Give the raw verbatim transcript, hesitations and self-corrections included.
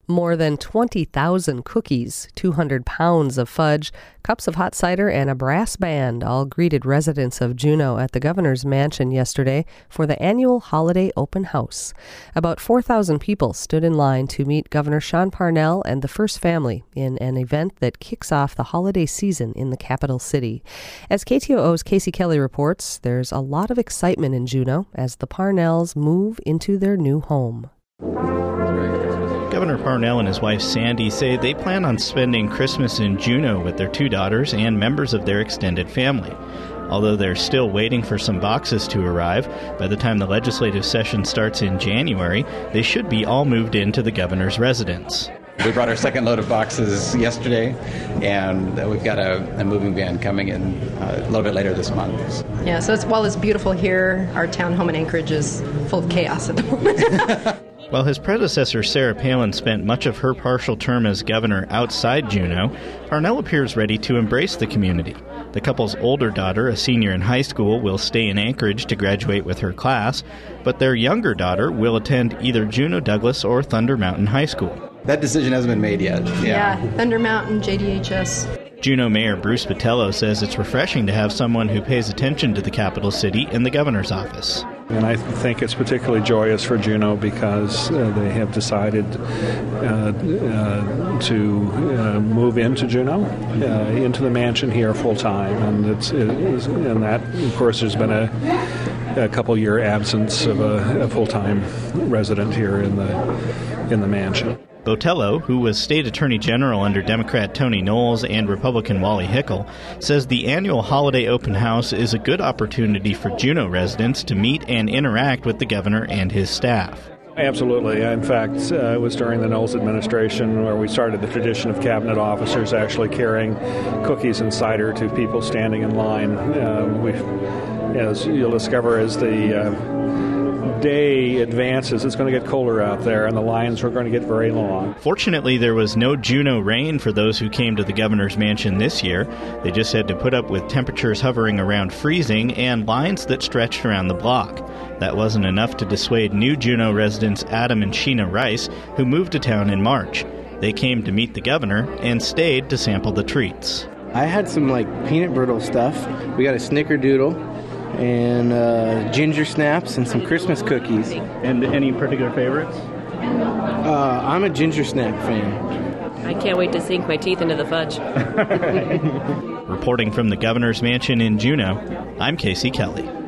More than twenty thousand cookies, two hundred pounds of fudge, cups of hot cider, and a brass band all greeted residents of Juneau at the governor's mansion yesterday for the annual holiday open house. About four thousand people stood in line to meet Governor Sean Parnell and the First Family in an event that kicks off the holiday season in the capital city. As K T O O's Casey Kelly reports, there's a lot of excitement in Juneau as the Parnells move into their new home. Governor Parnell and his wife Sandy say they plan on spending Christmas in Juneau with their two daughters and members of their extended family. Although they're still waiting for some boxes to arrive, by the time the legislative session starts in January, they should be all moved into the governor's residence. We brought our second load of boxes yesterday, and we've got a, a moving van coming in uh, a little bit later this month. Yeah, so it's, while it's beautiful here, our town home in Anchorage is full of chaos at the moment. While his predecessor Sarah Palin spent much of her partial term as governor outside Juneau, Parnell appears ready to embrace the community. The couple's older daughter, a senior in high school, will stay in Anchorage to graduate with her class, but their younger daughter will attend either Juneau Douglas or Thunder Mountain High School. That decision hasn't been made yet. Yeah, yeah Thunder Mountain, J D H S. Juneau Mayor Bruce Botello says it's refreshing to have someone who pays attention to the capital city in the governor's office. And I think it's particularly joyous for Juneau because uh, they have decided uh, uh, to uh, move into Juneau, uh, into the mansion here full time, and it's it is, and that of course there's been a, a couple year absence of a, a full time resident here in the in the mansion. Botello, who was state attorney general under Democrat Tony Knowles and Republican Wally Hickel, says the annual holiday open house is a good opportunity for Juneau residents to meet and interact with the governor and his staff. Absolutely. In fact, uh, it was during the Knowles administration where we started the tradition of cabinet officers actually carrying cookies and cider to people standing in line. Uh, we, as you'll discover, as the uh, day advances, it's going to get colder out there, and the lines are going to get very long. Fortunately, there was no Juneau rain for those who came to the governor's mansion this year. They just had to put up with temperatures hovering around freezing and lines that stretched around the block. That wasn't enough to dissuade new Juneau residents Adam and Sheena Rice, who moved to town in March. They came to meet the governor and stayed to sample the treats. I had some like peanut brittle stuff. We got a snickerdoodle and uh, ginger snaps and some Christmas cookies. And any particular favorites? Uh, I'm a ginger snap fan. I can't wait to sink my teeth into the fudge. Reporting from the governor's mansion in Juneau, I'm Casey Kelly.